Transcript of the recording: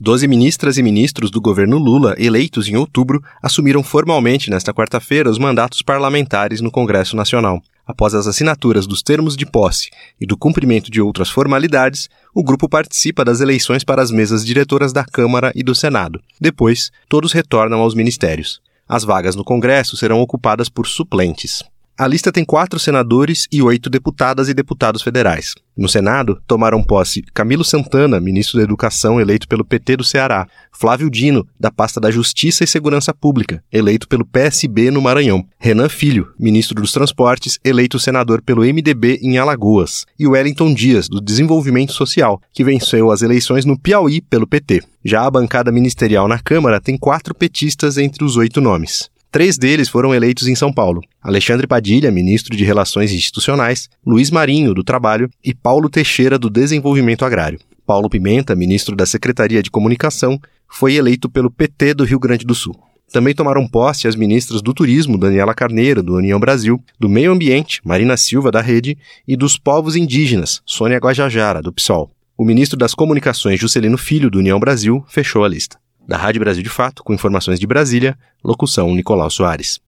12 ministras e ministros do governo Lula, eleitos em outubro, assumiram formalmente nesta quarta-feira os mandatos parlamentares no Congresso Nacional. Após as assinaturas dos termos de posse e do cumprimento de outras formalidades, o grupo participa das eleições para as mesas diretoras da Câmara e do Senado. Depois, todos retornam aos ministérios. As vagas no Congresso serão ocupadas por suplentes. A lista tem 4 senadores e 8 deputadas e deputados federais. No Senado, tomaram posse Camilo Santana, ministro da Educação, eleito pelo PT do Ceará, Flávio Dino, da pasta da Justiça e Segurança Pública, eleito pelo PSB no Maranhão, Renan Filho, ministro dos Transportes, eleito senador pelo MDB em Alagoas, e Wellington Dias, do Desenvolvimento Social, que venceu as eleições no Piauí pelo PT. Já a bancada ministerial na Câmara tem 4 petistas entre os 8 nomes. 3 deles foram eleitos em São Paulo: Alexandre Padilha, ministro de Relações Institucionais, Luiz Marinho, do Trabalho, e Paulo Teixeira, do Desenvolvimento Agrário. Paulo Pimenta, ministro da Secretaria de Comunicação, foi eleito pelo PT do Rio Grande do Sul. Também tomaram posse as ministras do Turismo, Daniela Carneiro, do União Brasil, do Meio Ambiente, Marina Silva, da Rede, e dos Povos Indígenas, Sônia Guajajara, do PSOL. O ministro das Comunicações, Juscelino Filho, do União Brasil, fechou a lista. Da Rádio Brasil de Fato, com informações de Brasília, locução Nicolau Soares.